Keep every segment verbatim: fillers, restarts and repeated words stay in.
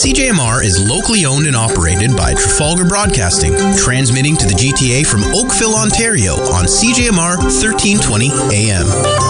C J M R is locally owned and operated by Trafalgar Broadcasting, transmitting to the G T A from Oakville, Ontario on C J M R thirteen twenty A M.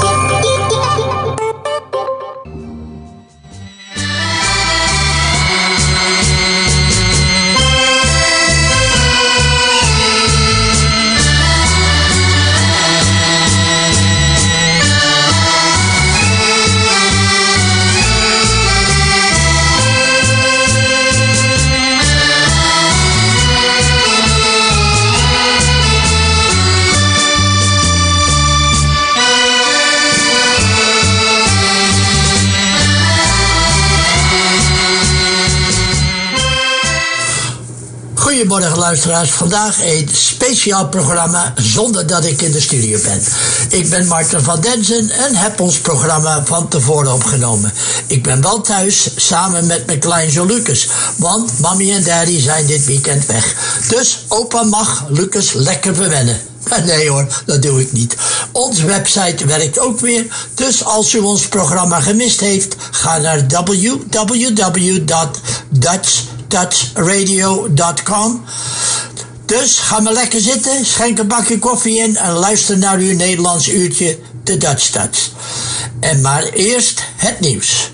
Goedemorgen luisteraars, vandaag een speciaal programma zonder dat ik in de studio ben. Ik ben Marten van Denzen en heb ons programma van tevoren opgenomen. Ik ben wel thuis samen met mijn kleinzoon Lucas, want mommy en daddy zijn dit weekend weg. Dus opa mag Lucas lekker verwennen. Nee hoor, dat doe ik niet. Onze website werkt ook weer, dus als u ons programma gemist heeft, ga naar w w w dot dutch touch radio dot com. Dus ga maar lekker zitten, schenk een bakje koffie in en luister naar uw Nederlands uurtje, de Dutch Touch. En maar eerst het nieuws.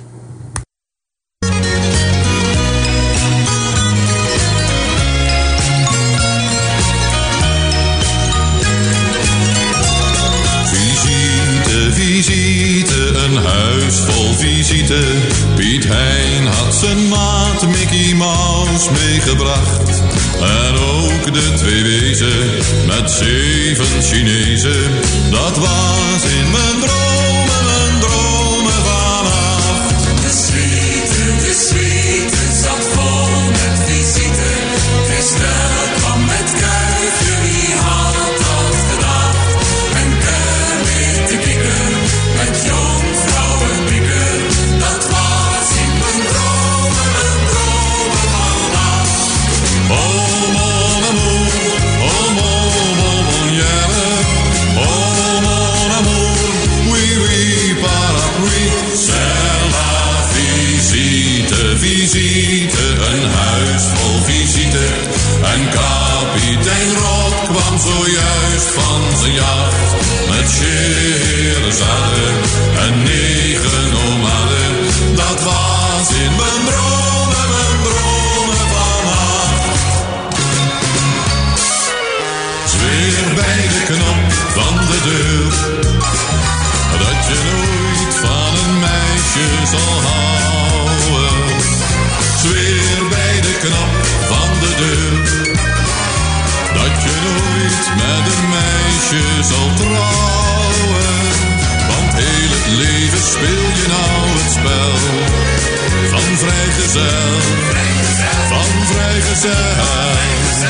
Visite, een huis vol visite. Piet Hein had zijn maat Mickey Mouse meegebracht. En ook de twee wezen met zeven Chinezen. Dat was in mijn dromen, mijn dromen vannacht. De suite, de suite zat vol met visite. Christel kwam met kuifje, wie had dat gedacht? En Kermit de Kikker met jonkvrouwenpikken. Dat was in mijn dromen, mijn dromen vannacht. Oh mon amour, oh mon mon mon jere. Oh mon amour, oui oui parapluie. C'est la visite, visite, een huis vol visite. En kapitein Rot kwam zojuist van zijn jacht. Met Scheherazade en negen nomaden. Dat was in mijn dromen, mijn dromen vannacht. Zweer bij de knop van de deur, dat je nooit van een meisje zal houden. Zweer bij de knop van de deur, dat je nooit met een meisje zal trouwen. Want heel het leven speel je nou het spel van vrijgezel, van vrijgezel.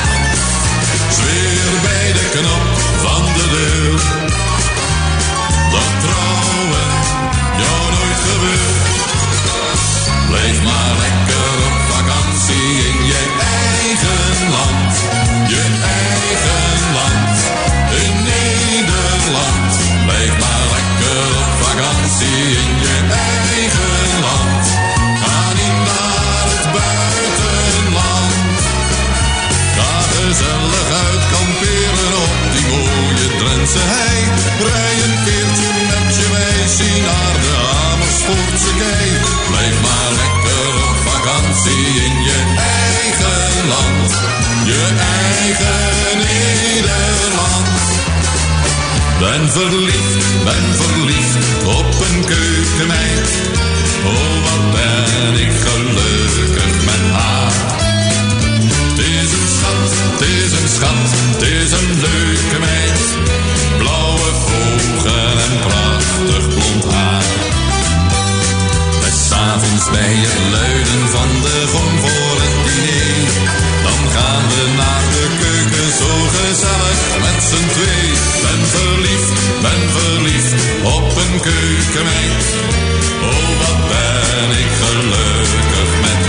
Zweer bij de knop van de deur, dat trouwen jou nooit gebeurt. Blijf maar lekker op vakantie in je eigen land, je eigen land, in Nederland. Blijf maar lekker op vakantie in je eigen land, ga niet naar het buitenland. Ga gezellig uit kamperen op die mooie Drentse hei. Rij een keertje met je meisje naar de Amersfoortse kei. Blijf maar lekker op vakantie in je eigen land, je eigen Nederland. Ben verliefd, ben verliefd op een keukenmeid. Oh, wat ben ik gelukkig met haar. Het is een schat, het is een schat, het is een leuke meid. Blauwe ogen en prachtig blond haar. Des avonds bij het luiden van de gong voor het diner. Dan gaan we naar de keuken zo gezellig met z'n twee. Ben verliefd, ben verliefd op een keukenmeid. Oh, wat ben ik gelukkig met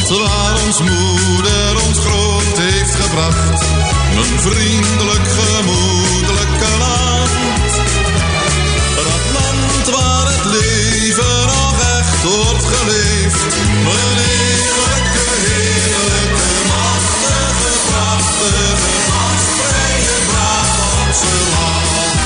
waar ons moeder ons groot heeft gebracht. Een vriendelijk, gemoedelijke land. Dat land waar het leven nog echt wordt geleefd. Een heerlijke, heerlijke, machtige, prachtige, gastvrije Brabantse land.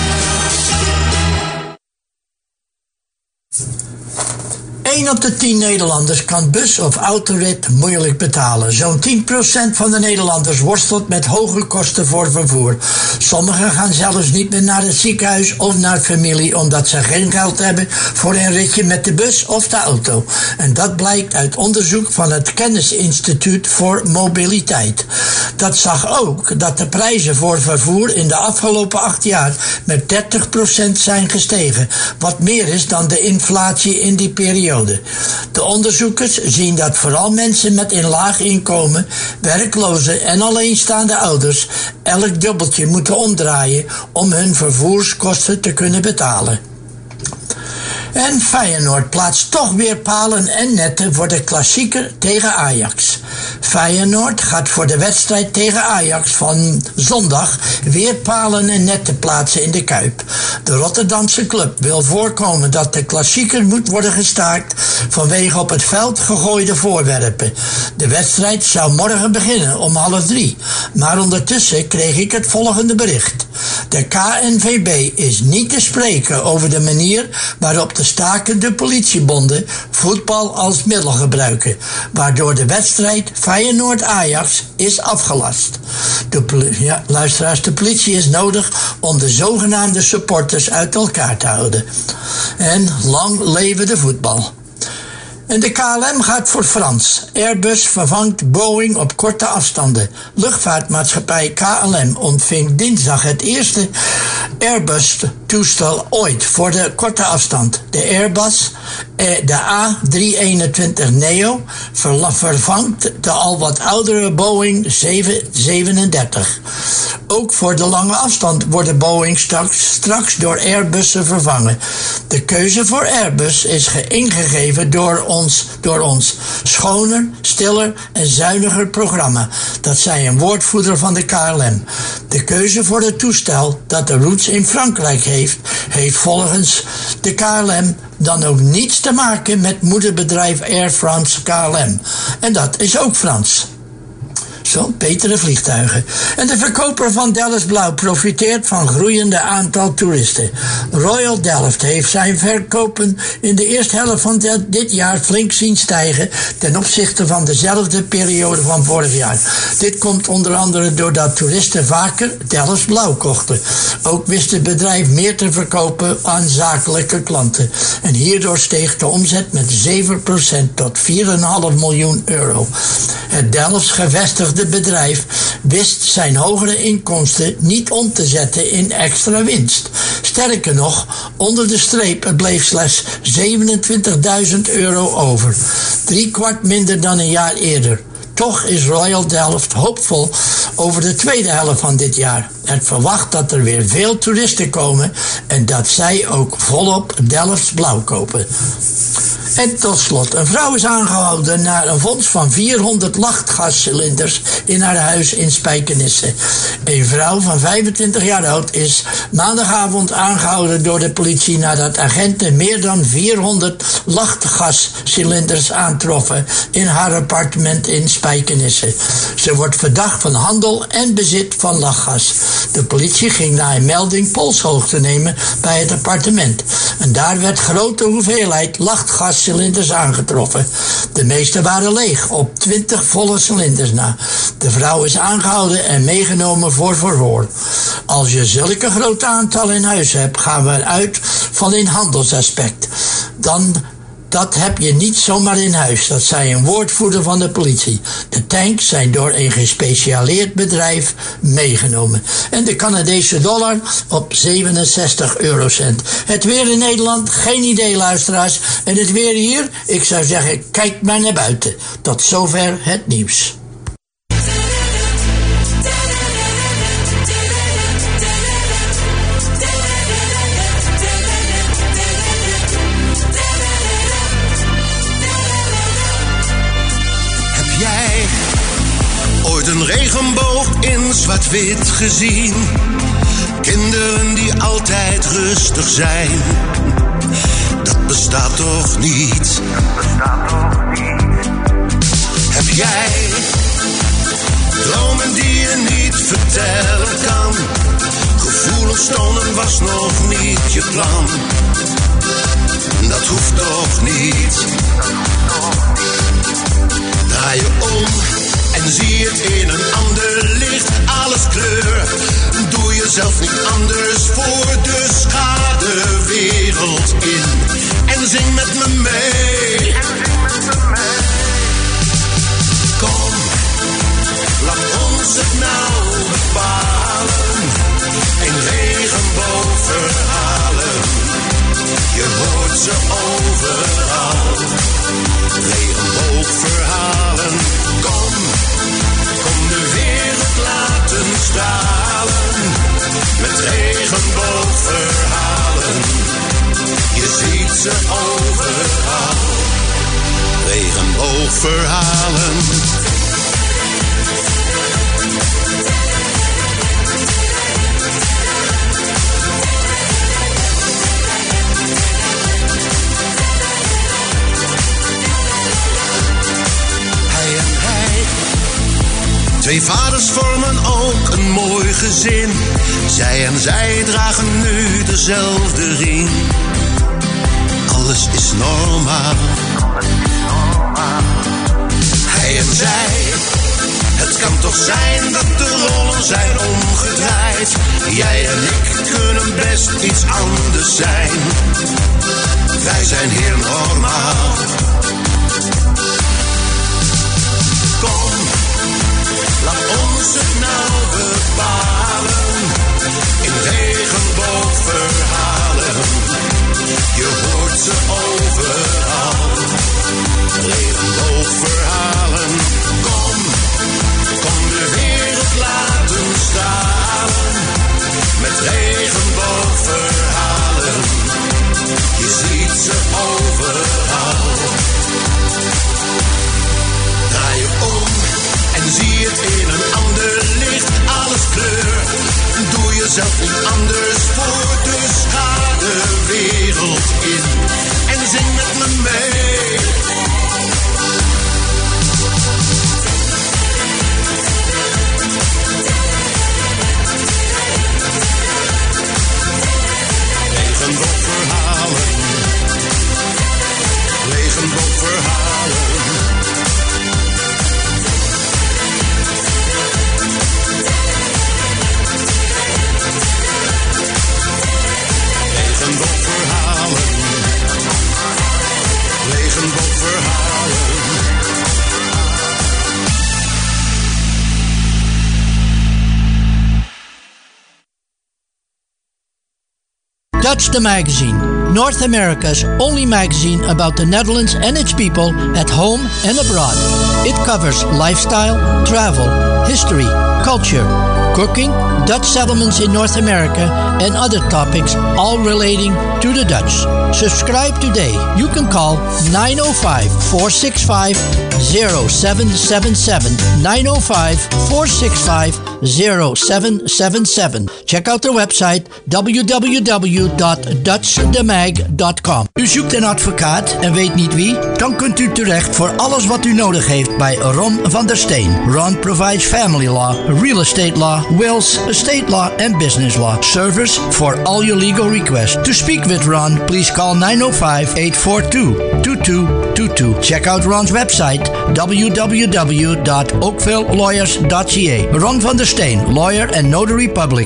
één op de tien Nederlanders kan bus- of autorit moeilijk betalen. Zo'n tien procent van de Nederlanders worstelt met hoge kosten voor vervoer. Sommigen gaan zelfs niet meer naar het ziekenhuis of naar familie omdat ze geen geld hebben voor een ritje met de bus of de auto. En dat blijkt uit onderzoek van het Kennisinstituut voor Mobiliteit. Dat zag ook dat de prijzen voor vervoer in de afgelopen acht jaar met dertig procent zijn gestegen. Wat meer is dan de inflatie in die periode. De onderzoekers zien dat vooral mensen met een laag inkomen, werklozen en alleenstaande ouders elk dubbeltje moeten omdraaien om hun vervoerskosten te kunnen betalen. En Feyenoord plaatst toch weer palen en netten voor de klassieker tegen Ajax. Feyenoord gaat voor de wedstrijd tegen Ajax van zondag weer palen en netten plaatsen in de Kuip. De Rotterdamse club wil voorkomen dat de klassieker moet worden gestaakt vanwege op het veld gegooide voorwerpen. De wedstrijd zou morgen beginnen om half drie, maar ondertussen kreeg ik het volgende bericht. De K N V B is niet te spreken over de manier waarop de stakende politiebonden voetbal als middel gebruiken, waardoor de wedstrijd Feyenoord-Ajax is afgelast. De, poli- ja, luisteraars, de politie is nodig om de zogenaamde supporters uit elkaar te houden. En lang leven de voetbal. En de K L M gaat voor Frans. Airbus vervangt Boeing op korte afstanden. Luchtvaartmaatschappij K L M ontving dinsdag het eerste Airbus-toestel ooit voor de korte afstand. De Airbus, de A driehonderdeenentwintig neo, vervangt de al wat oudere Boeing zevenhonderdzevenendertig. Ook voor de lange afstand worden Boeing straks, straks door Airbussen vervangen. De keuze voor Airbus is ingegeven door ons, door ons schoner, stiller en zuiniger programma. Dat zei een woordvoerder van de K L M. De keuze voor het toestel dat de roots in Frankrijk heeft, heeft volgens de K L M dan ook niets te maken met moederbedrijf Air France K L M. En dat is ook Frans. Zo, betere vliegtuigen. En de verkoper van Delft Blauw profiteert van groeiende aantal toeristen. Royal Delft heeft zijn verkopen in de eerste helft van dit jaar flink zien stijgen ten opzichte van dezelfde periode van vorig jaar. Dit komt onder andere doordat toeristen vaker Delft Blauw kochten. Ook wist het bedrijf meer te verkopen aan zakelijke klanten. En hierdoor steeg de omzet met zeven procent tot vier komma vijf miljoen euro. Het Delfts gevestigde bedrijf wist zijn hogere inkomsten niet om te zetten in extra winst. Sterker nog, onder de streep bleef slechts zevenentwintigduizend euro over. Drie kwart minder dan een jaar eerder. Toch is Royal Delft hoopvol over de tweede helft van dit jaar. Het verwacht dat er weer veel toeristen komen en dat zij ook volop Delfts Blauw kopen. En tot slot, een vrouw is aangehouden na een vondst van vierhonderd lachgascilinders in haar huis in Spijkenisse. Een vrouw van vijfentwintig jaar oud is maandagavond aangehouden door de politie nadat agenten meer dan vierhonderd lachgascilinders aantroffen in haar appartement in Spijkenisse. Ze wordt verdacht van handel en bezit van lachgas. De politie ging na een melding polshoogte nemen bij het appartement. En daar werd grote hoeveelheid lachgascilinders aangetroffen. De meeste waren leeg, op twintig volle cilinders na. De vrouw is aangehouden en meegenomen voor verhoor. Als je zulke grote aantallen in huis hebt, gaan we eruit van een handelsaspect. Dan... Dat heb je niet zomaar in huis, dat zei een woordvoerder van de politie. De tanks zijn door een gespecialiseerd bedrijf meegenomen. En de Canadese dollar op zevenenzestig eurocent. Het weer in Nederland, geen idee luisteraars. En het weer hier, ik zou zeggen, kijk maar naar buiten. Tot zover het nieuws. regenboog in zwart-wit gezien. Kinderen die altijd rustig zijn. Dat bestaat toch niet? Heb jij dromen die je niet vertellen kan? Gevoelens tonen was nog niet je plan. Dat hoeft toch niet? Draai je om en zie het in een ander licht. Alles kleur, doe jezelf niet anders voor. Dus ga de wereld in en zing met me mee. Kom, laat ons het nou bepalen. Een regenboogverhalen, je hoort ze overal. Regenboogverhalen, kom, kom de wereld laten stralen. Met regenboogverhalen, je ziet ze overal. Regenboogverhalen. Twee vaders vormen ook een mooi gezin. Zij en zij dragen nu dezelfde ring. Alles is normaal. Hij en zij. Het kan toch zijn dat de rollen zijn omgedraaid. Jij en ik kunnen best iets anders zijn. Wij zijn hier normaal. Kom, laat ons het nou bepalen. In regenboogverhalen, je hoort ze overal. Regenboogverhalen, kom, kom de wereld laten stralen. Met regenboogverhalen, je ziet ze overal. Draai je om en zie het in een ander licht. Alles kleur, doe jezelf niet anders voor. Dus ga de wereld in en zing met me mee. Regenboogverhalen, regenboogverhalen. Regenboogverhalen, regenboogverhalen. Dutch the Magazine, North America's only magazine about the Netherlands and its people at home and abroad. It covers lifestyle, travel, history, culture, cooking, Dutch settlements in North America, and other topics all relating to the Dutch. Subscribe today. You can call nine oh five, four six five, oh seven seven seven, nine oh five, four six five, oh seven seven seven. Check out their website w w w dot dutch the mag dot com. U zoekt een advocaat en weet niet wie? Dan kunt u terecht voor alles wat u nodig heeft bij Ron van der Steen. Ron provides family law, real estate law, wills, estate law, and business law. Service for all your legal requests. To speak with Ron, please call nine oh five, eight four two, two two two two. Check out Ron's website w w w dot oakville lawyers dot c a. Ron van der Steen, lawyer and notary public.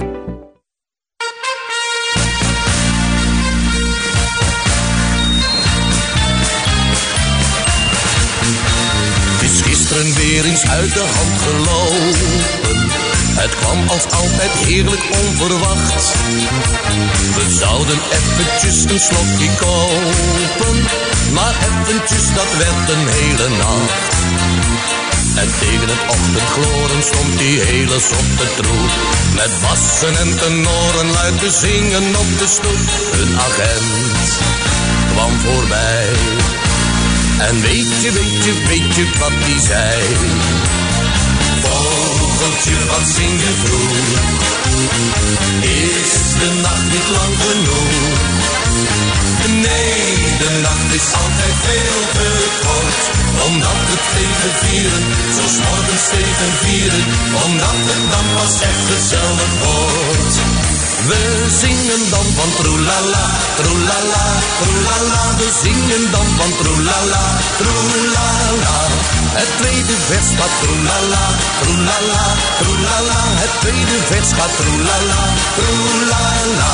Gisteren weer eens uit de hand gelopen. Het kwam als altijd heerlijk onverwacht. We zouden eventjes een slokje kopen, maar eventjes dat werd een hele nacht. En tegen het ochtendgloren stond die hele zotte troep, met bassen en tenoren luid te zingen op de stoep. Een agent kwam voorbij. En weet je, weet je, weet je wat die zei? Volgens vogeltje, wat zing je vroeg? Is de nacht niet lang genoeg? Nee, de nacht is altijd veel te kort. Omdat het tegen vieren, zo 's morgens tegen vieren. Omdat het dan pas echt gezellig wordt. We zingen dan van troelala, troelala, troelala. We zingen dan van troelala, troelala. Het tweede vers gaat troelala, troelala, troelala. Het tweede vers gaat troelala, troelala.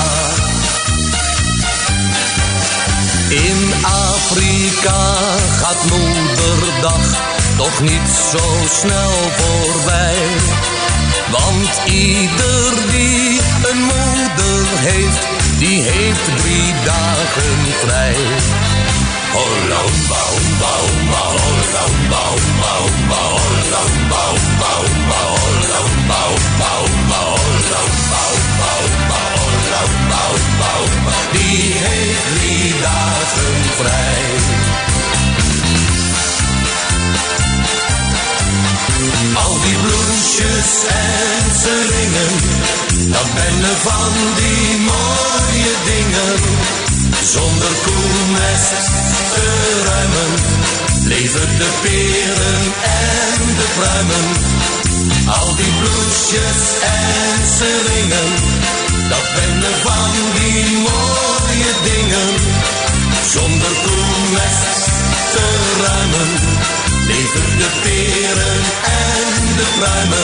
In Afrika gaat moederdag toch niet zo snel voorbij. Want ieder die een moeder heeft, die heeft drie dagen vrij. Holla humba humba humba, holla humba humba humba, holla humba humba humba, holla humba humba humba, holla humba humba humba, holla humba humba humba. Die heeft drie dagen vrij. Al die bloesjes en seringen, dat bennen van die mooie dingen. Zonder koelmest te ruimen, leven de peren en de pruimen. Al die bloesjes en seringen, dat bennen van die mooie dingen. Zonder koelmest te ruimen, leven de peren en de pruimen.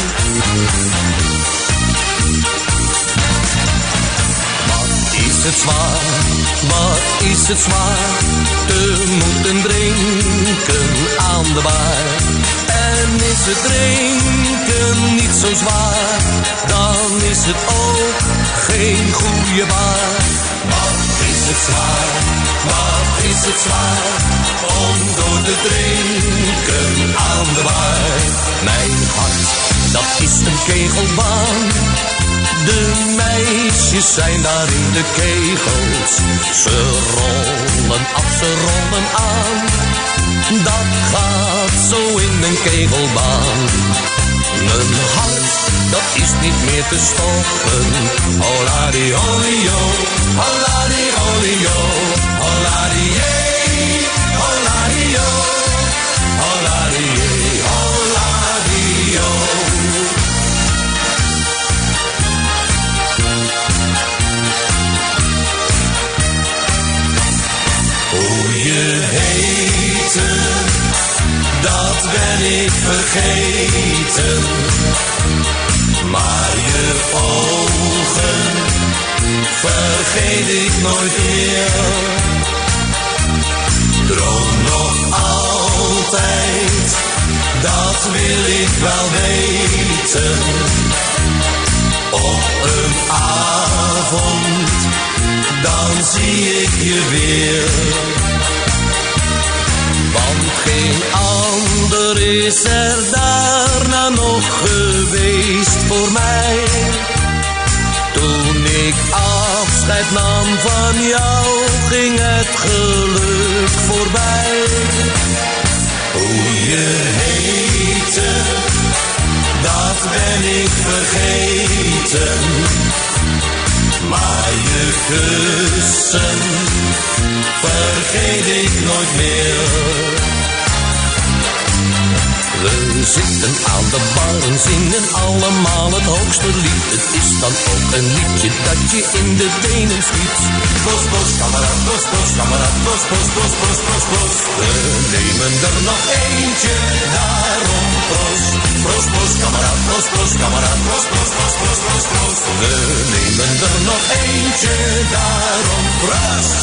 Wat is het zwaar, wat is het zwaar, te moeten drinken aan de bar. En is het drinken niet zo zwaar, dan is het ook geen goede baar. Wat is het zwaar, wat is het zwaar, om door te drinken aan de bar. Mijn hart, dat is een kegelbaan. De meisjes zijn daar in de kegels. Ze rollen af, ze rollen aan. Dat gaat zo in een kegelbaan. Mijn hart, dat is niet meer te stoppen. Holladi hollio, holladi hollio, holladi hey, holladi yo, holladi hey, holladi yo. Hoe je heette, dat ben ik vergeten. Maar je ogen vergeet ik nooit meer. Droom nog altijd, dat wil ik wel weten. Op een avond, dan zie ik je weer. Want geen ander is er daarna nog geweest voor mij. Toen ik afscheid nam van jou, ging het geluk voorbij. Hoe je heette, dat ben ik vergeten. Maar je kussen vergeet ik nooit meer. We zitten aan de bar en zingen allemaal het hoogste lied. Het is dan ook een liedje dat je in de benen schiet. Bos, bos, kameraad, bos, bos, kameraad, bos, bos, bos, bos, bos, bos. We nemen er nog eentje, daarom proost. Proost, proost, kameraad, proost, proost, kameraad, proost, proost, proost, proost, proost, proost. We nemen er nog eentje, daarom proost.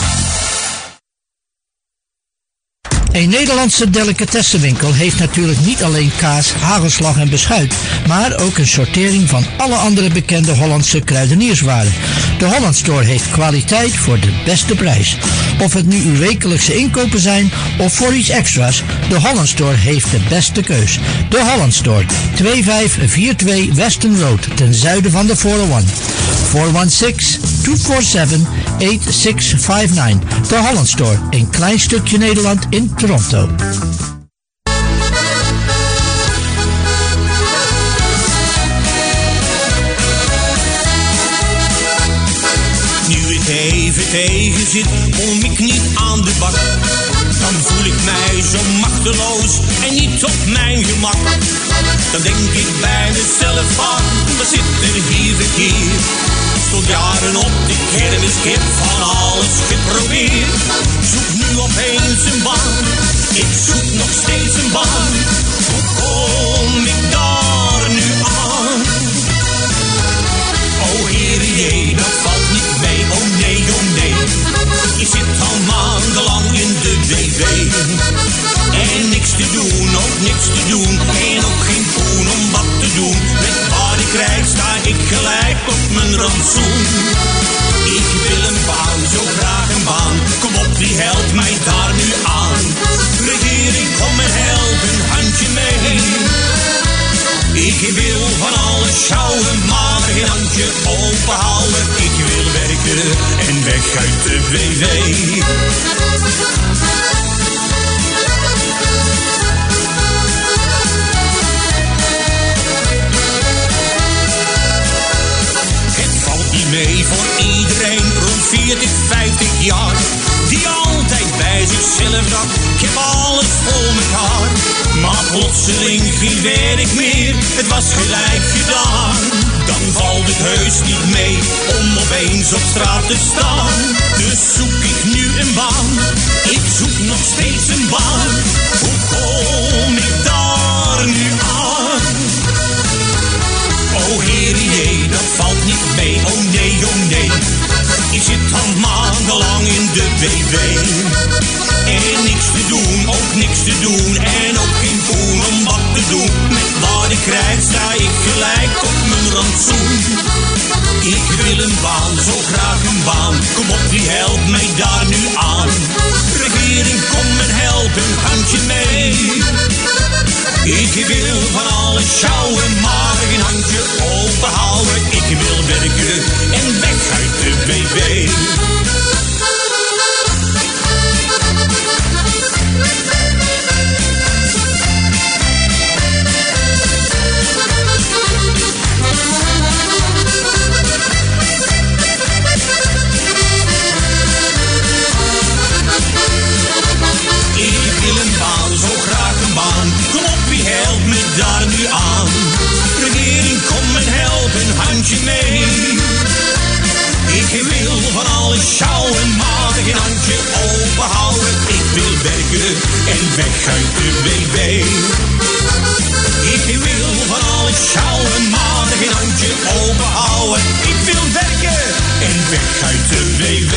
Een Nederlandse delicatessenwinkel heeft natuurlijk niet alleen kaas, hagelslag en beschuit, maar ook een sortering van alle andere bekende Hollandse kruidenierswaren. De Holland Store heeft kwaliteit voor de beste prijs. Of het nu uw wekelijkse inkopen zijn of voor iets extra's, de Holland Store heeft de beste keus. De Holland Store, twee vijf vier twee Weston Road, ten zuiden van de vierhonderdéén. vier een zes, twee vier zeven, acht zes vijf negen. De Holland Store, een klein stukje Nederland in Toronto. tegen zit, kom ik niet aan de bak. Dan voel ik mij zo machteloos en niet op mijn gemak. Dan denk ik bij mezelf van, wat zit er hier verkeerd? Tot jaren op de kermis, ik heb van alles geprobeerd. Zoek nu opeens een baan, ik zoek nog steeds een baan. Hoe kom ik daar nu aan? Oh Heer, jee, dat valt niet mee, oh nee, oh nee. Je zit al maandenlang in de B V. En niks te doen, ook niks te doen. En ook geen poen om wat te doen. Met wat ik krijg sta ik gelijk op mijn rantsoen. Ik wil een baan, zo graag een baan. Kom op, wie helpt mij daar nu aan? Regering, kom en help een handje mee. Ik wil van alles sjouwen, maar geen handje openhouden. Ik wil werken en weg uit de B V. Nee, voor iedereen rond veertig, vijftig jaar. Die altijd bij zichzelf dacht, ik heb alles voor mekaar. Maar plotseling geen werk meer, het was gelijk gedaan. Dan valt het heus niet mee om opeens op straat te staan. Dus zoek ik nu een baan, ik zoek nog steeds een baan. Hoe kom ik daar nu aan? Oh Heer, jee, dat valt niet mee, oh nee, oh nee. Ik zit al maandenlang in de B V. En niks te doen, ook niks te doen. En ook geen poen om wat te doen. Met wat ik krijg sta ik gelijk op mijn rantsoen. Ik wil een baan, zo graag een baan. Kom op, wie helpt mij daar nu aan? Regering, kom en help een handje mee. Ik wil van alles sjouwen, maar geen handje openhouden. Ik wil werken en weg uit de B V. Ik wil een baan, zo graag een baan. Kom op, wie helpt me daar nu aan? Regering, kom en help een handje mee. Ik wil van alles sjouwen, maar geen handje openhouden. Ik wil werken en weg uit de B V. Ik wil van alles sjouwen, maar geen handje openhouden. Ik wil werken en weg uit de B V.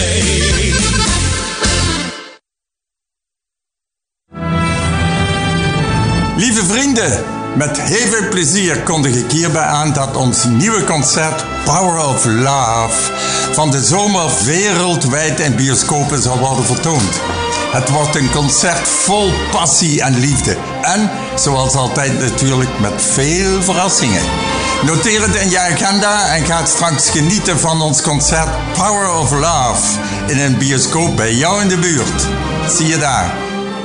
Lieve vrienden, met heel veel plezier kondig ik hierbij aan dat ons nieuwe concert Power of Love van de zomer wereldwijd in bioscopen zal worden vertoond. Het wordt een concert vol passie en liefde en, zoals altijd natuurlijk, met veel verrassingen. Noteer het in je agenda en ga straks genieten van ons concert Power of Love in een bioscoop bij jou in de buurt. Zie je daar.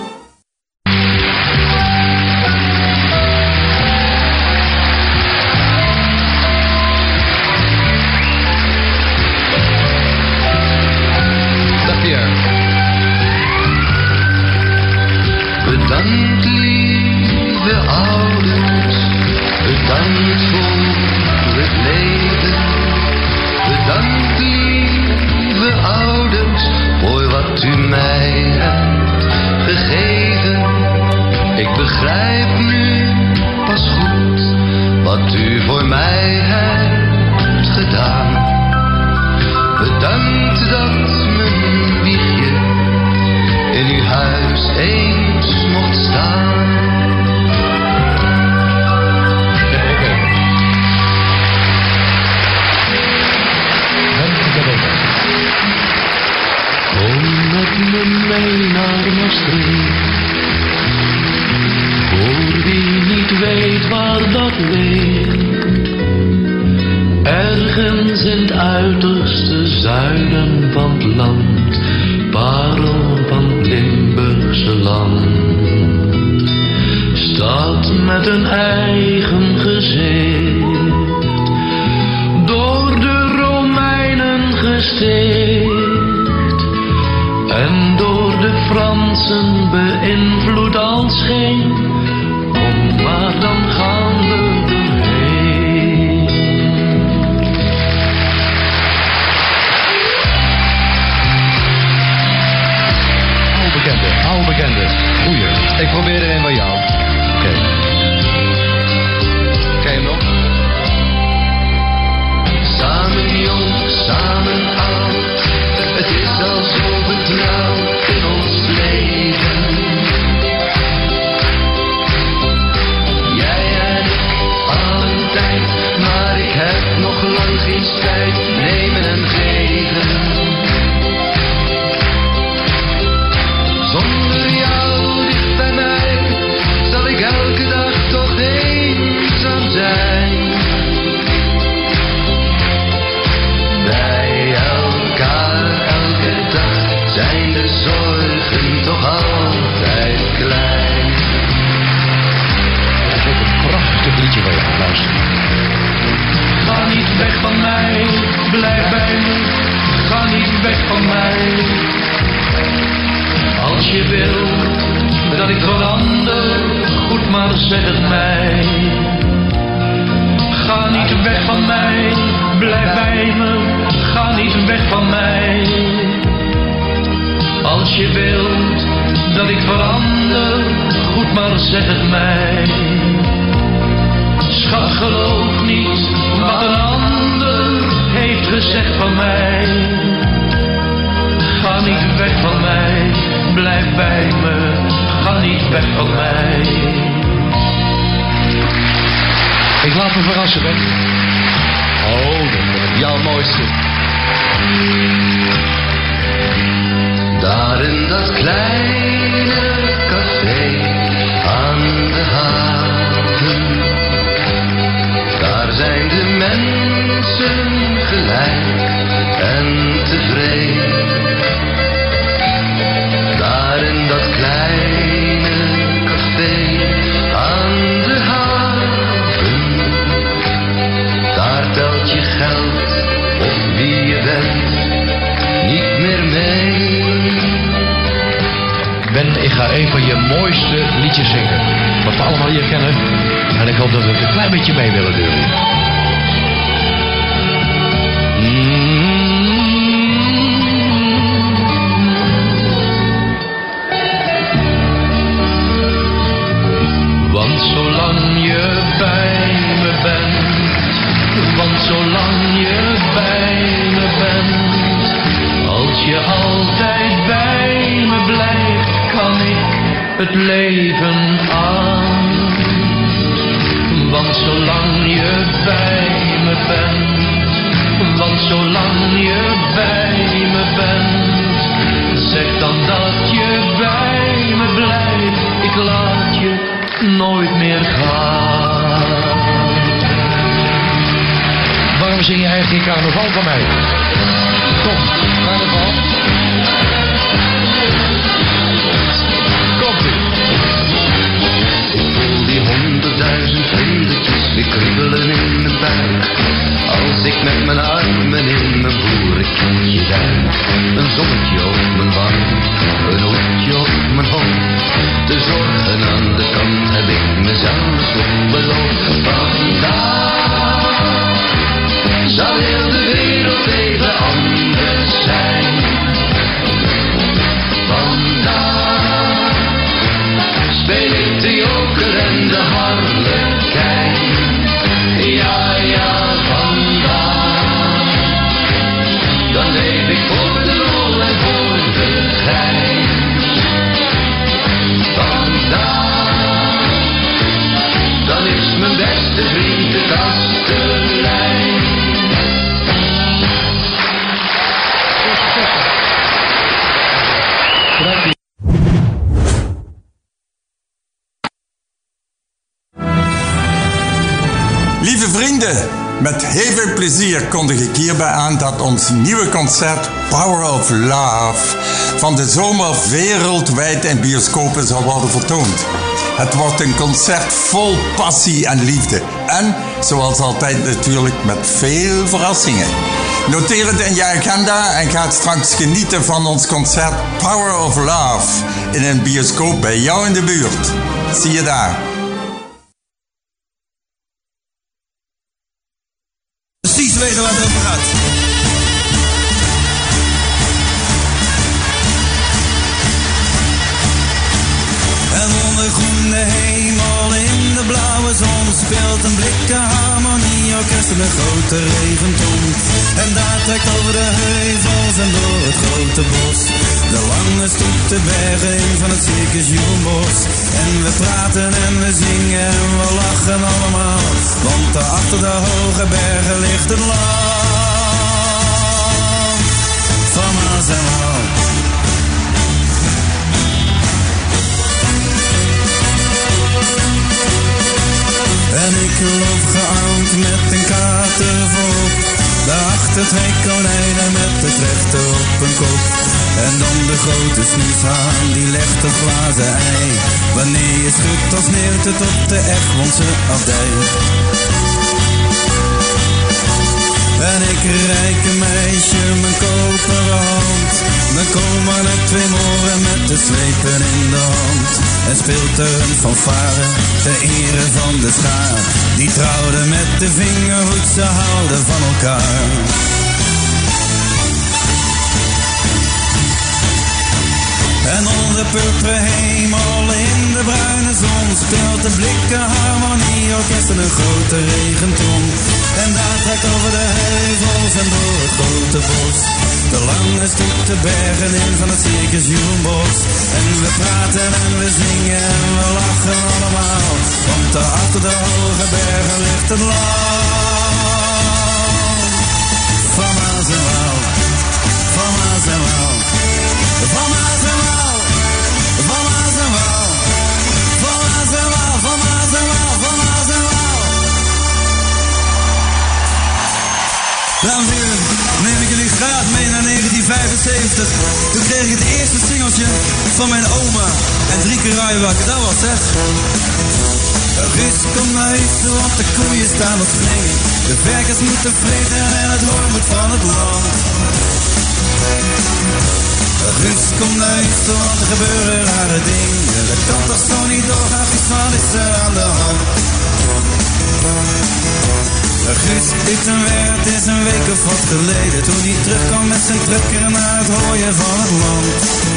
Bedankt lieve ouders, bedankt voor het leven. Bedankt lieve ouders, voor wat u mij hebt gegeven. Ik begrijp nu pas goed wat u voor mij hebt gedaan. Bedankt dat mijn wiegje in uw huis eens mocht staan. Ja, oké. Okay. Dank u wel. Kom met me mee naar Maastricht. Voor wie niet weet waar dat ligt. Ergens in het uiterste zuiden van het land. Parel van het Limburgse land. Stad met een eigen gezicht, door de Romeinen gesticht. door de Fransen beïnvloed als geen. Kom maar, dan gaan we erheen. Oude bekende, oude bekende. Goeie. Ik probeer er een bij jou. Oké. Okay. Ken je hem nog? Samen jong, samen oud. Het is al zo vertrouwd in ons leven. Jij en ik, al een tijd, maar ik heb nog lang geen spijt. Nemen en geven. Zonder jou dicht bij mij, zal ik elke dag toch eenzaam zijn. Bij elkaar elke dag zijn de zorgen toch altijd klein. Dat is ook een prachtig liedje waar je gaat luisteren. Ga niet weg van mij, blijf bij me. Ga niet weg van mij. Als je wilt dat ik verander, goed maar zeg het mij. Ga niet weg van mij, blijf bij me. Ga niet weg van mij. Als je wilt dat ik verander, goed maar zeg het mij. Schat, geloof niet wat een ander heeft gezegd van mij. Ga niet weg van mij, blijf bij me. Ga niet weg van mij. Ik laat me verrassen, Ben. Oh, dat is jouw mooiste. Daar in dat kleine café aan de haven, daar zijn de mensen gelijk en tevreden. Daar in dat kleine café aan de haven, daar telt je geld of wie je bent niet meer mee. Ben, ik ga een van je mooiste liedjes zingen. Wat we allemaal hier kennen. En ik hoop dat we het een klein beetje mee willen doen. Want zolang je bij me bent, want zolang je bij me bent, als je altijd bij me blijft, kan ik het leven aan. Want zolang je bij me bent, want zolang je bij me bent, zeg dan dat je bij me blijft, ik laat je nooit meer gaan. Waarom zing je eigenlijk geen carnaval van mij? Kom, carnaval. Komt ie. Ik voel die honderdduizend vlindertjes weer kriebelen in mijn buik. Als ik met mijn armen in mijn boerenkindje duik. Een zonnetje op mijn wang, een hoedje op mijn hoofd. De zorgen aan de kant heb ik mezelf nog beloofd. Vandaag zal heel de wereld even anders zijn. Vandaag speel ik de joker en de harlekijn. Ja, ja, vandaag dan leef ik voor de rol en voor de gein. Vandaag dan is mijn beste vriend de kastelein. Lieve vrienden, met heel veel plezier kondig ik hierbij aan dat ons nieuwe concert Power of Love van de zomer wereldwijd in bioscopen zal worden vertoond. Het wordt een concert vol passie en liefde en, zoals altijd natuurlijk, met veel verrassingen. Noteer het in je agenda en ga straks genieten van ons concert Power of Love in een bioscoop bij jou in de buurt. Zie je daar. Precies weten waar het over gaat. En onder groene hemel in de blauwe zon speelt een blikken harmonieorkest in een grote regenton. En daar trekt over de heuvels en door het grote bos de lange stoep de bergen in van het circus Julenbos. En we praten en we zingen en we lachen allemaal, want daar achter de hoge bergen ligt het land van Maas en Waal. En ik loop gearmd met een kater voorop, daarachter twee konijnen met het rechter op hun kop. En dan de grote snoeshaan, die legt een glazen ei. Wanneer je schudt, dan sneeuwt het op de Egmondse abdij. En ik reik een meisje mijn koperen hand, dan komen er twee moren met de slepen in de hand. En speelt er een fanfare ter ere van de schaar, die trouwden met de vingerhoed, ze houden van elkaar. En onder purperen hemel in de bruine zon speelt de blikken harmonieorkest in een grote regenton. En daar trekt over de heuvels en door het grote bos de lange stoep de bergen in van het circus Julenbos. En we praten en we zingen en we lachen allemaal, want daar achter de hoge bergen ligt het land van Maas en Waal, van Maas en Waal, van Maas en Waal, van Maas en Waal, van Maas en Waal, van Maas en Waal, van Maas en Waal. Dames en heren, neem ik jullie graag mee naar negentien vijfenzeventig. Toen kreeg ik het eerste singeltje van mijn oma en drie keer rijwakker, dat was het. Rus, kom naar huis, want de koeien staan op springen. De werkers moeten vreten en het hoor moet van het land. Rus, kom naar huis, want er gebeuren rare dingen. Dat kan toch zo niet doorgaan, iets wat is er aan de hand. Guus is een werd, is een week of wat geleden, toen hij terugkwam met zijn trekker naar het hooien van het land.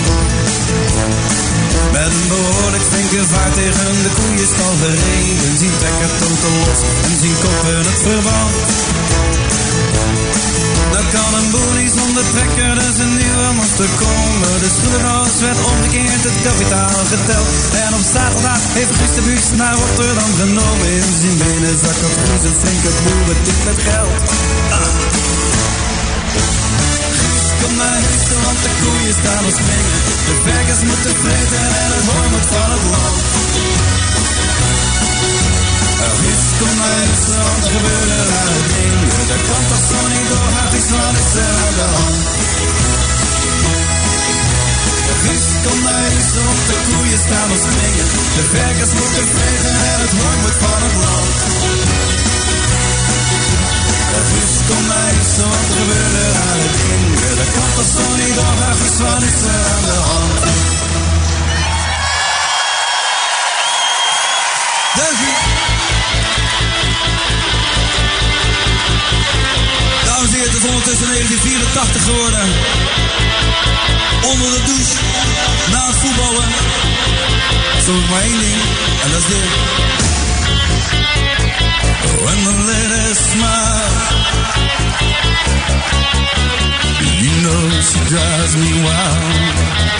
Met een behoorlijk flinke vaart tegen de koeienstal gereden, zien trekker totaal los en zien koppen het verband. Dat kan een boelie zonder trekker, dus een nieuwe moest er komen. De schroevendoos werd omgekeerd, het kapitaal geteld. En op zaterdag heeft Guus de bus naar Rotterdam genomen. In zijn binnenzak had Guus een flinke boerentik met geld. Ah. Guus, kom naar huis, want de koeien staan op springen. De werkers moeten vreten en het hooi moet van het land. Guus, kom naar huis, want er gebeuren rare dingen. Dat kan toch zo niet doorgaan, iets wat is er aan de hand. Guus, kom naar huis, want de koeien staan op springen. De werkers moeten vreten en het hooi moet van het land. Guus, kom naar huis, want er gebeuren rare dingen. Dat kan toch zo niet doorgaan, iets wat is er aan de hand. Dank u. Dames en heren, het is ondertussen negentien vierentachtig geworden. Onder de douche, na het voetballen. Soms maar één ding, en dat is dit. When the lady smile, you know she drives me wild.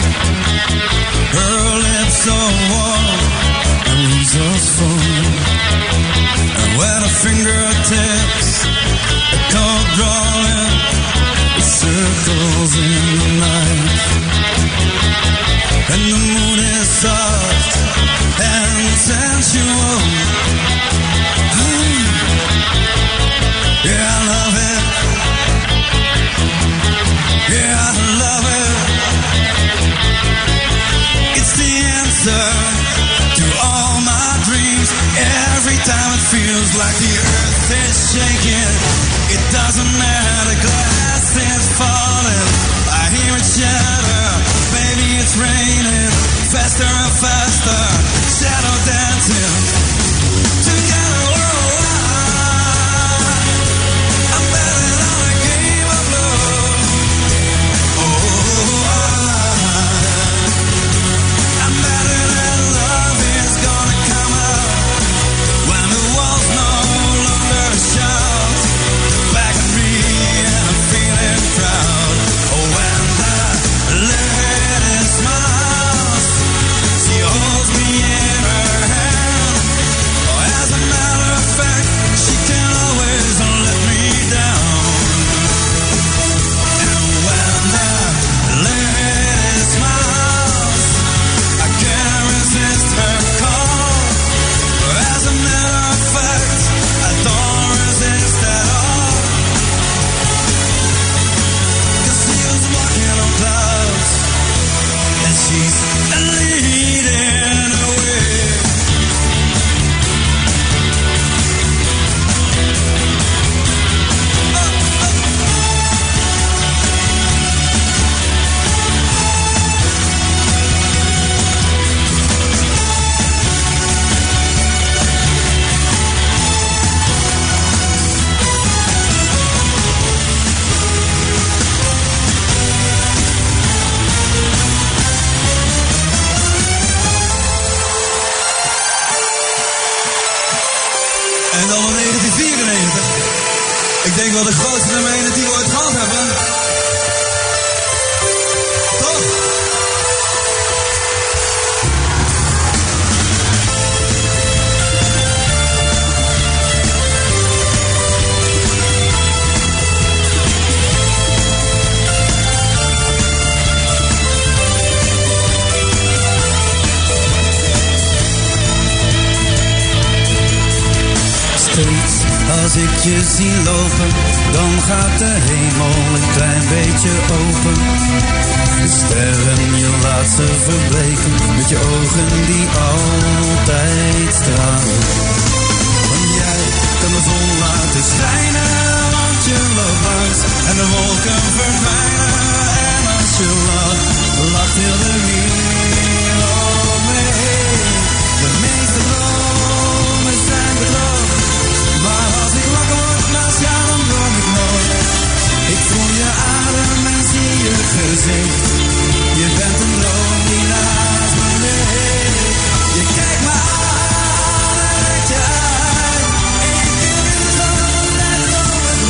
Her lips are warm and resourceful, and when her fingertips caught drawing circles in the night, and the moon is soft and sensual. Yeah, I love it. Yeah, I love it. It's the answer to all my dreams. Every time it feels like the earth is shaking, it doesn't matter, glad is falling. I hear it shatter. Baby, it's raining. Faster and faster. Shadow dancing. Together worldwide. I'm better than a game of love. Oh, I'm better than love is gonna come out. When the walls no longer shout. Back at me and I'm feeling proud. Oh, when the lady smiles, she holds me in her hand. Oh, as a matter of fact, she can always let me down. And when the lady smiles, I can't resist her call. As a matter of fact, I don't resist at all. 'Cause she was walking on clouds, and she's leading away. En dan in negentien vierennegentig. Ik denk wel de grootste nummer één die we ooit gehad hebben. Toch? Steeds als ik je zie lopen, dan gaat de hemel een klein beetje open. De sterren, je laat ze verbleken, met je ogen die altijd stralen. Want jij kan de zon laten schijnen, want je loopt langs en de wolken verdwijnen. En als je lacht, lacht heel de wereld mee. De meeste dromen zijn bedrog. Maar als ik wakker word naast jou, dan droom ik nooit. Ik voel je adem en zie je gezicht. Je bent een droom die naast me ligt. Je kijkt me aan en reikt je uit. Ik wil in de zon en droom het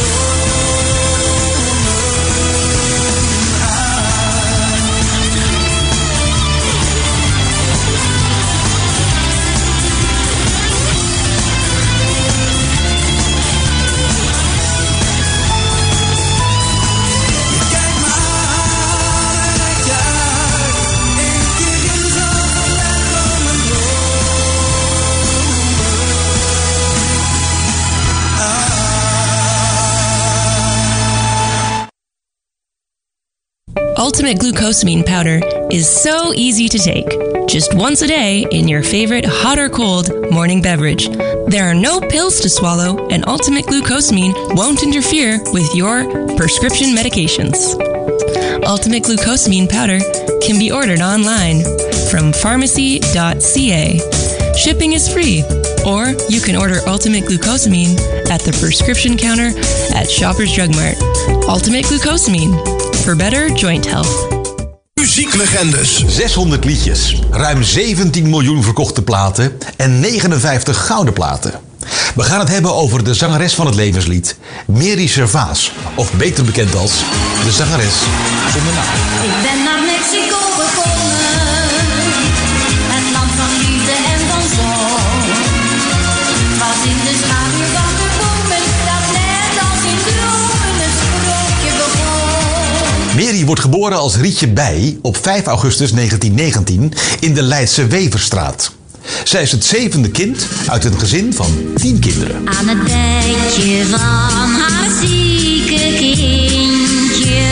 Ultimate glucosamine powder is so easy to take. Just once a day in your favorite hot or cold morning beverage. There are no pills to swallow, and Ultimate glucosamine won't interfere with your prescription medications. Ultimate glucosamine powder can be ordered online from pharmacy dot c a. Shipping is free, or you can order Ultimate glucosamine at the prescription counter at Shoppers Drug Mart. Ultimate glucosamine. For better joint health. Muzieklegendes. zeshonderd liedjes, ruim zeventien miljoen verkochte platen en negenenvijftig gouden platen. We gaan het hebben over de zangeres van het levenslied, Mary Servaas, of beter bekend als de zangeres zonder naam. Ik ben naar Mexico gekomen, het land van liefde en van zon. Het was in de schaduw van de bomen, dat net als in dromen een sprookje begon. Mary wordt geboren als Rietje Bij op vijf augustus negentien negentien in de Leidse Weverstraat. Zij is het zevende kind uit een gezin van tien kinderen. Aan het bedje van haar zieke kindje.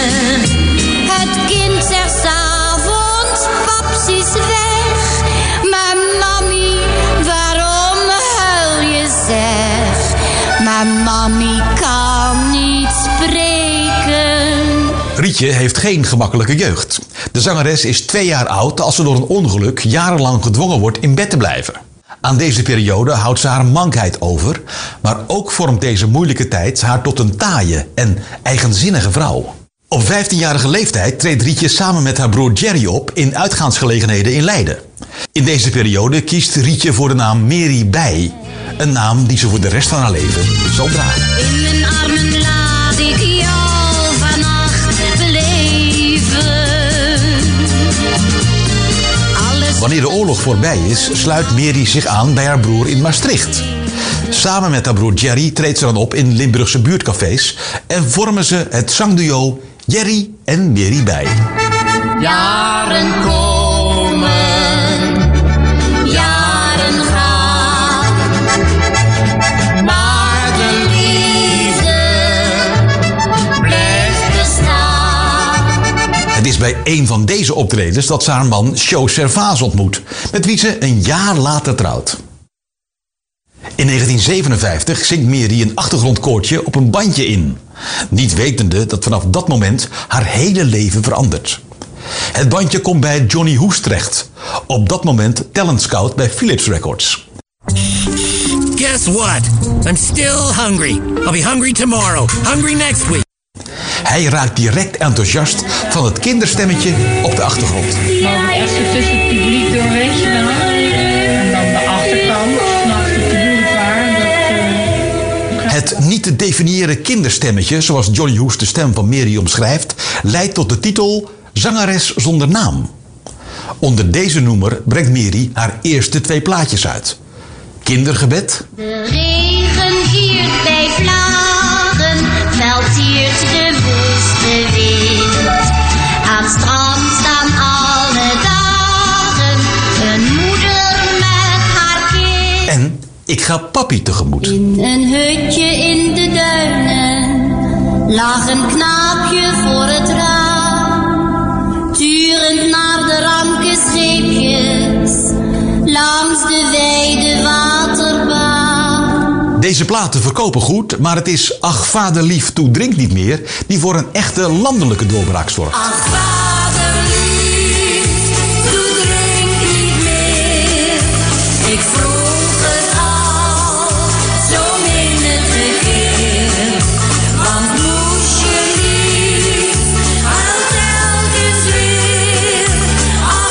Het kind zegt 's avonds, paps is weg. Maar mami, waarom huil je zeg? Maar mami kan niet spreken. Rietje heeft geen gemakkelijke jeugd. De zangeres is twee jaar oud als ze door een ongeluk jarenlang gedwongen wordt in bed te blijven. Aan deze periode houdt ze haar mankheid over, maar ook vormt deze moeilijke tijd haar tot een taaie en eigenzinnige vrouw. Op vijftienjarige leeftijd treedt Rietje samen met haar broer Jerry op in uitgaansgelegenheden in Leiden. In deze periode kiest Rietje voor de naam Mary Bij, een naam die ze voor de rest van haar leven zal dragen. In mijn armen laat ik jou vannacht beleven. Alles... Wanneer de oorlog voorbij is, sluit Mary zich aan bij haar broer in Maastricht. Samen met haar broer Jerry treedt ze dan op in Limburgse buurtcafés en vormen ze het zangduo Jerry en Mary Bij. Jaren komen, jaren gaan, maar de liefde blijft bestaan. Het is bij een van deze optredens dat ze haar man Sjo Servaas ontmoet, met wie ze een jaar later trouwt. In negentien zevenenvijftig zingt Mary een achtergrondkoortje op een bandje in, niet wetende dat vanaf dat moment haar hele leven verandert. Het bandje komt bij Johnny Hoes terecht, op dat moment talent scout bij Philips Records. Guess what? I'm still hungry. I'll be hungry tomorrow. Hungry next week. Hij raakt direct enthousiast van het kinderstemmetje op de achtergrond. Nou, echt zo tussen het publiek door, weet je wel. En dan de achterkant, naast het publiek waar. Dat, uh... Het niet te definiëren kinderstemmetje, zoals Johnny Hoes de stem van Mary omschrijft, leidt tot de titel Zangeres zonder naam. Onder deze noemer brengt Mary haar eerste twee plaatjes uit. Kindergebed. De regen giert bij vlagen, veld siert de woeste wind. Aan het strand staan alle dagen een moeder met haar kind. En Ik ga papi tegemoet. In een hutje in de duinen lag een knaapje voor het raam, turend naar de ranke scheepjes langs de wijde waterbaan. Deze platen verkopen goed, maar het is Ach vaderlief, toe drink niet meer die voor een echte landelijke doorbraak zorgt. Ach vaderlief, toe drink niet meer. Ik vroeg het al, zo menige keer. Want moest je lief, huil telkens weer. Ach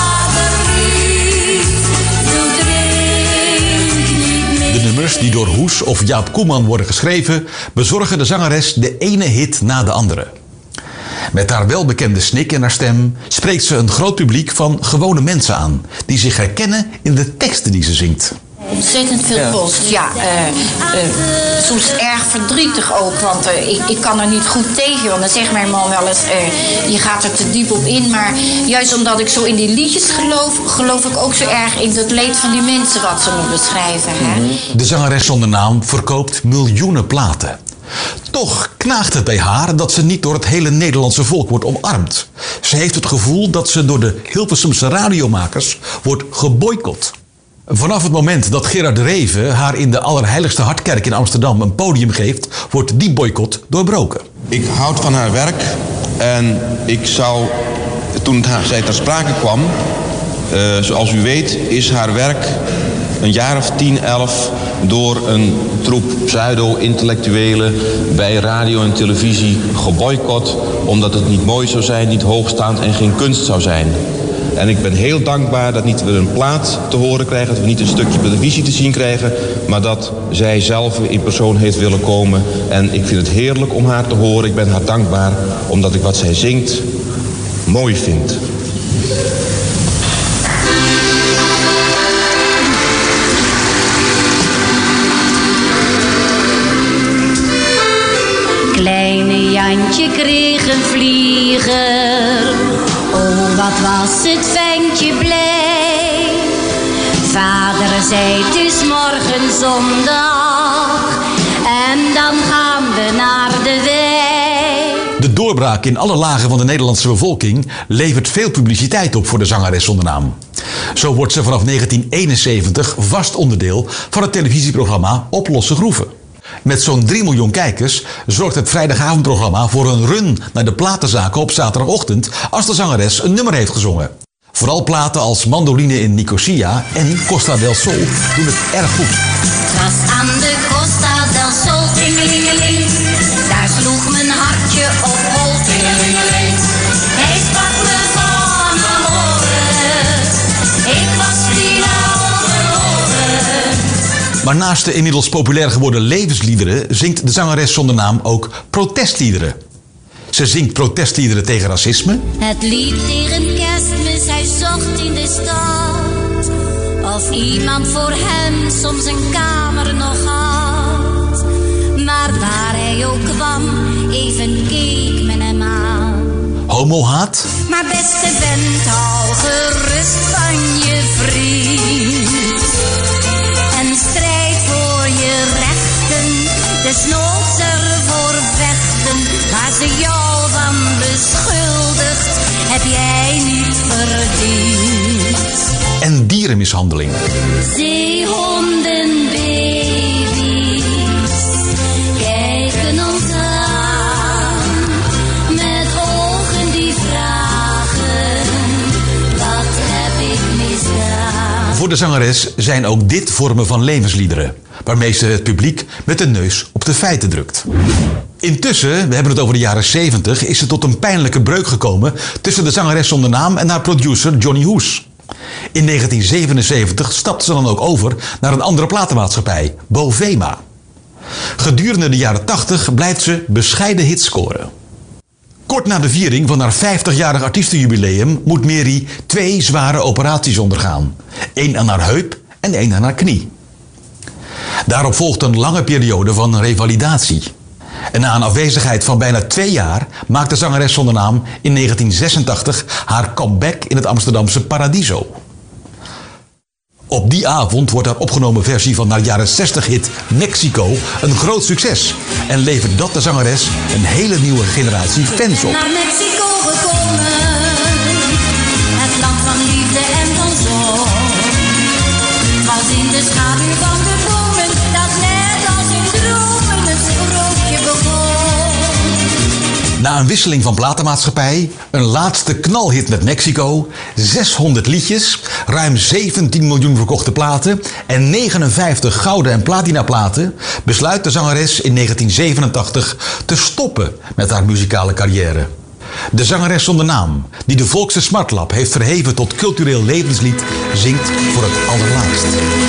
vaderlief, toe drink niet meer. De nummers die door Hoes of Jaap Koeman worden geschreven, bezorgen de zangeres de ene hit na de andere. Met haar welbekende snik in haar stem spreekt ze een groot publiek van gewone mensen aan, die zich herkennen in de teksten die ze zingt. Ontzettend veel Ja. post, ja. Uh, uh, soms erg verdrietig ook, want uh, ik, ik kan er niet goed tegen. Want dan zegt mijn man wel eens, uh, je gaat er te diep op in. Maar juist omdat ik zo in die liedjes geloof, geloof ik ook zo erg in het leed van die mensen wat ze me beschrijven. Hè? De zangeres zonder naam verkoopt miljoenen platen. Toch knaagt het bij haar dat ze niet door het hele Nederlandse volk wordt omarmd. Ze heeft het gevoel dat ze door de Hilversumse radiomakers wordt geboycott. Vanaf het moment dat Gerard de Reven haar in de Allerheiligste Hartkerk in Amsterdam een podium geeft, wordt die boycott doorbroken. Ik houd van haar werk en ik zou, toen het haar, zij ter sprake kwam, uh, zoals u weet, is haar werk een jaar of tien, elf door een troep pseudo-intellectuelen bij radio en televisie geboycott, omdat het niet mooi zou zijn, niet hoogstaand en geen kunst zou zijn. En ik ben heel dankbaar dat niet we een plaat te horen krijgen, dat we niet een stukje televisie te zien krijgen, maar dat zij zelf in persoon heeft willen komen. En ik vind het heerlijk om haar te horen. Ik ben haar dankbaar omdat ik wat zij zingt mooi vind. Kleine Jantje kreeg een vlieger. Oh, wat was het ventje blij. Vader zei, het is morgen zondag en dan gaan we naar de wei. De doorbraak in alle lagen van de Nederlandse bevolking levert veel publiciteit op voor de zangeres zonder naam. Zo wordt ze vanaf negentien eenenzeventig vast onderdeel van het televisieprogramma Op Losse Groeven. Met zo'n drie miljoen kijkers zorgt het vrijdagavondprogramma voor een run naar de platenzaken op zaterdagochtend als de zangeres een nummer heeft gezongen. Vooral platen als Mandoline in Nicosia en Costa del Sol doen het erg goed. Het was aan de Costa del Sol, tingelingeling. Daar sloeg mijn hartje op hol, tingelingeling. Hij sprak me van amoren. Ik was finaal verloren. Maar naast de inmiddels populair geworden levensliederen zingt de zangeres zonder naam ook protestliederen. Ze zingt protestliederen tegen racisme. Het lied tegen Kerstmis, hij zocht in de stad. Of iemand voor hem soms een kamer nog had. Maar waar hij ook kwam, even keek men hem aan. Homohaat. Maar beste vent, hou gerust van je vriend. En strijd voor je rechten, desnoods ervoor vechten. Waar ze jou van beschuldigt, heb jij niet verdiend. En dierenmishandeling. Zeehonden, baby's, kijken ons aan. Met ogen die vragen, wat heb ik misdaan? Voor de zangeres zijn ook dit vormen van levensliederen, waarmee ze het publiek met de neus op de feiten drukt. Intussen, we hebben het over de jaren zeventig, is het tot een pijnlijke breuk gekomen tussen de zangeres zonder naam en haar producer Johnny Hoes. In negentien zevenenzeventig stapte ze dan ook over naar een andere platenmaatschappij, Bovema. Gedurende de jaren tachtig blijft ze bescheiden hits scoren. Kort na de viering van haar vijftigjarig artiestenjubileum moet Mary twee zware operaties ondergaan. Eén aan haar heup en één aan haar knie. Daarop volgt een lange periode van revalidatie. En na een afwezigheid van bijna twee jaar maakt de zangeres zonder naam in negentien zesentachtig haar comeback in het Amsterdamse Paradiso. Op die avond wordt haar opgenomen versie van haar jaren zestig hit Mexico een groot succes. En levert dat de zangeres een hele nieuwe generatie fans op. Naar Mexico gekomen, het land van liefde en van zon. Het was in de schaduw van de bomen, dat net als in dromen het sprookje begon. Na een wisseling van platenmaatschappij, een laatste knalhit met Mexico, zeshonderd liedjes, ruim zeventien miljoen verkochte platen en negenenvijftig gouden en platinaplaten, besluit de zangeres in negentien zevenentachtig te stoppen met haar muzikale carrière. De zangeres zonder naam, die de Volkse Smartlap heeft verheven tot cultureel levenslied, zingt voor het allerlaatst.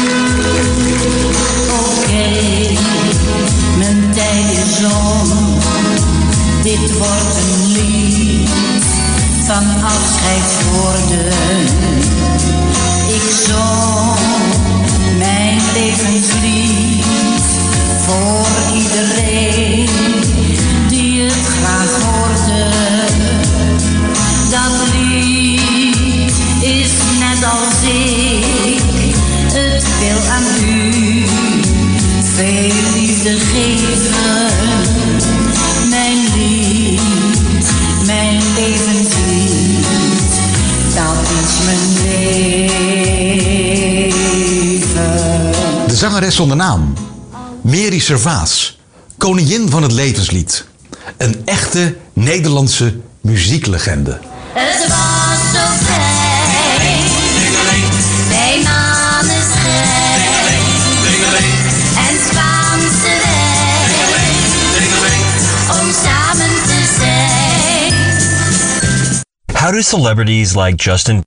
Oké, okay, mijn tijd is om. Dit wordt een lied van afscheidswoorden. Ik zong mijn levenslied voor iedereen die het graag hoorde. Dat lied is net als ik, het wil aan u veel liefde geven. Mijn lied, mijn levenslied, dat is mijn leven. De zangeres zonder naam, Mary Servaas, koningin van het levenslied. Een echte Nederlandse muzieklegende. Het was zo fijn, bij maneschijn en Spaanse wijn, om samen te zijn. How do celebrities like Justin...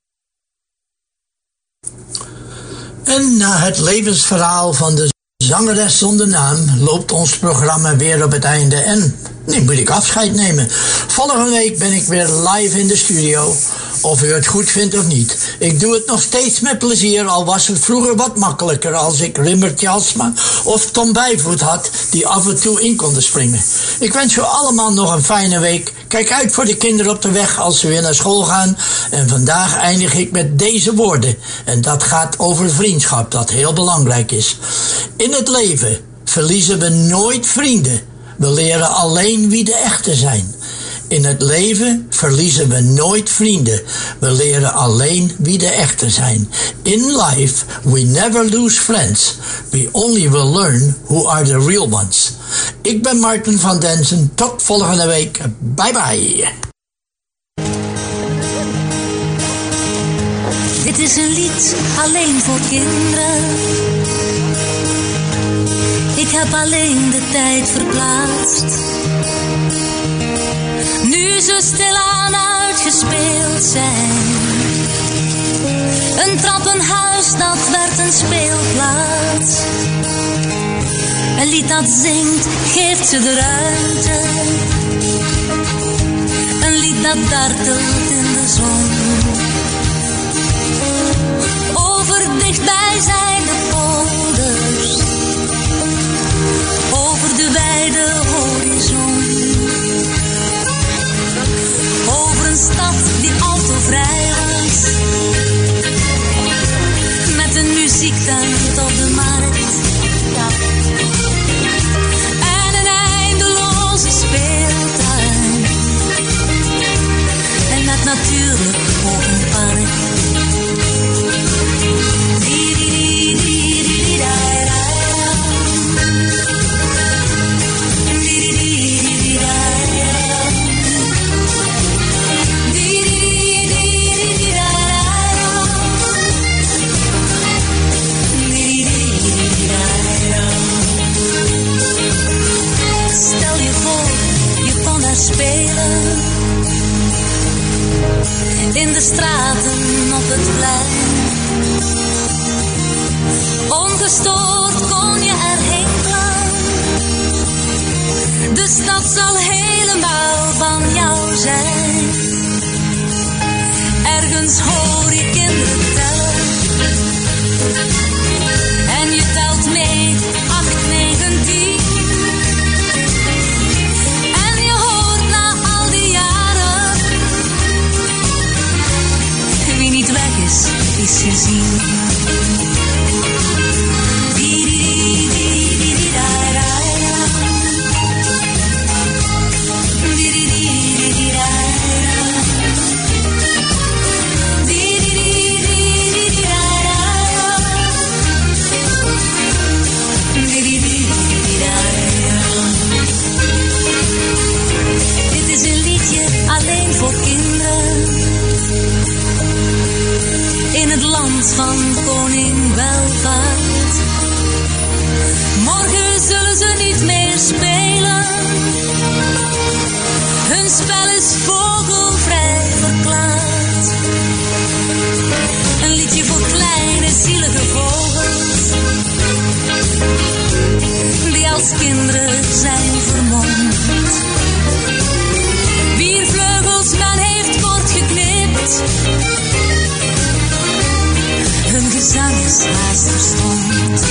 En na het levensverhaal van de zangeres zonder naam loopt ons programma weer op het einde en nu moet ik afscheid nemen. Volgende week ben ik weer live in de studio. Of u het goed vindt of niet. Ik doe het nog steeds met plezier, al was het vroeger wat makkelijker als ik Rimmert Jasma of Tom Bijvoet had die af en toe in konden springen. Ik wens u allemaal nog een fijne week. Kijk uit voor de kinderen op de weg als ze weer naar school gaan. En vandaag eindig ik met deze woorden. En dat gaat over vriendschap, dat heel belangrijk is. In het leven verliezen we nooit vrienden. We leren alleen wie de echte zijn. In het leven verliezen we nooit vrienden. We leren alleen wie de echte zijn. In life, we never lose friends. We only will learn who are the real ones. Ik ben Martin van Denzen. Tot volgende week. Bye bye. Dit is een lied alleen voor kinderen. Ik heb alleen de tijd verplaatst. Nu zo stilaan uitgespeeld zijn. Een trappenhuis, dat werd een speelplaats. Een lied dat zingt, geeft ze de ruimte. Een lied dat dartelt in de zon. Over dichtbijzijnde polders. Over de wijde horizon. Over een stad die al te vrij was. Met een muziektent op de markt. En een eindeloze speeltuin. En met natuurlijk ook een park. Spelen in de straten op het plein. Ongestoord kon je er hinkelen. De stad zal helemaal van jou zijn. Ergens hoor je kinderen tellen. En je telt mee, acht, negen, tien. Is gezien. Dit is een liedje alleen voor kinderen. In het land van koning welvaart. Morgen zullen ze niet meer spelen. Hun spel is vogelvrij verklaard. Een liedje voor kleine zielige vogels. Die als kinderen zijn vermomd. Wier vleugels men heeft kort geknipt. Hun gezang is haast verstomd.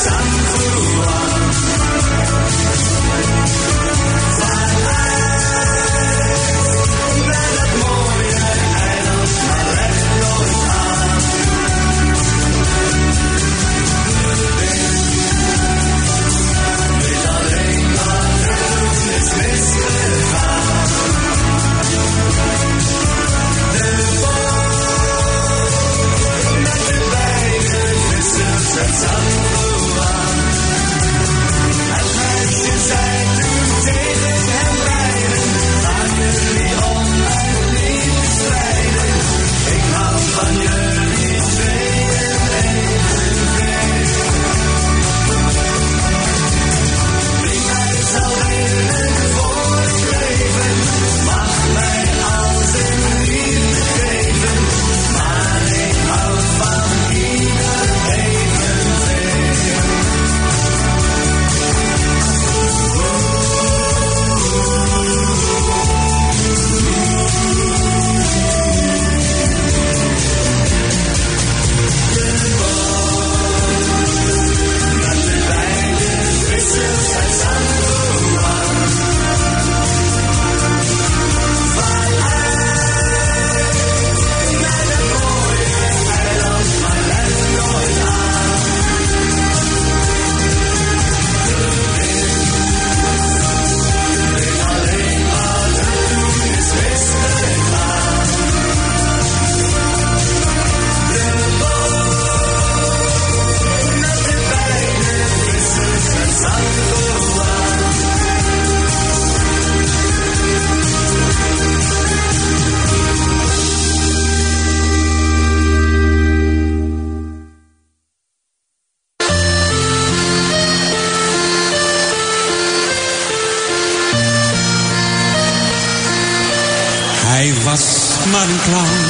Hij was maar een clown.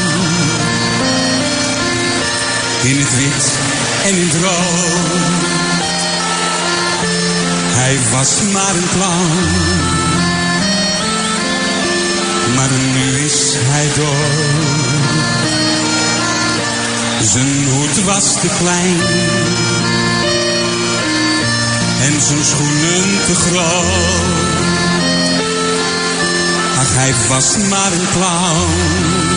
In het wit en in het rood. Hij was maar een clown. Maar nu is hij dood. Zijn hoed was te klein. En zijn schoenen te groot. Ach, hij was maar een clown.